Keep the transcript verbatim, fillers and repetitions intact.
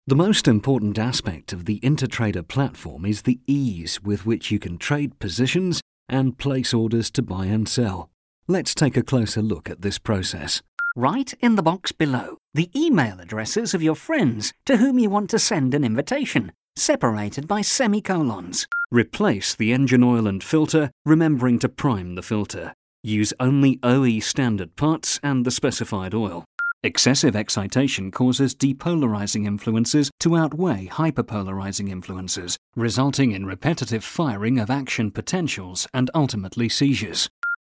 The most important aspect of the Intertrader platform is the ease with which you can trade positions and place orders to buy and sell. Let's take a closer look at this process. Write in the box below the email addresses of your friends to whom you want to send an invitation, separated by semicolons. Replace the engine oil and filter, remembering to prime the filter. Use only O E standard parts and the specified oil. Excessive excitation causes depolarizing influences to outweigh hyperpolarizing influences, resulting in repetitive firing of action potentials and ultimately seizures.